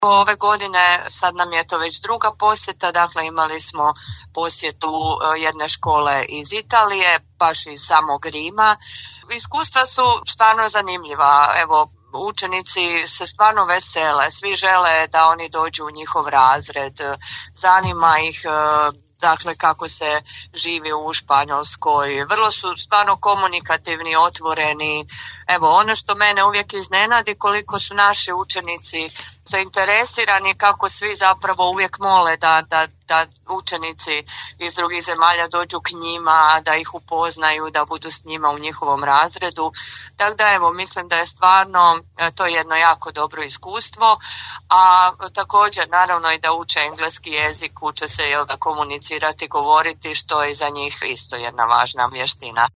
Ove godine sad nam je to već druga posjeta, dakle imali smo posjetu jedne škole iz Italije, baš iz samog Rima. Iskustva su stvarno zanimljiva, evo učenici se stvarno vesele, svi žele da oni dođu u njihov razred, zanima ih dakle kako se živi u Španjolskoj, vrlo su stvarno komunikativni, otvoreni. Evo ono što mene uvijek iznenadi koliko su naši učenici zainteresirani, kako svi zapravo uvijek mole da učenici iz drugih zemalja dođu k njima, da ih upoznaju, da budu s njima u njihovom razredu. Tako da evo mislim da je stvarno to jedno jako dobro iskustvo, a također naravno i da uče engleski jezik, uče se da komunicirati, govoriti, što je za njih isto jedna važna vještina.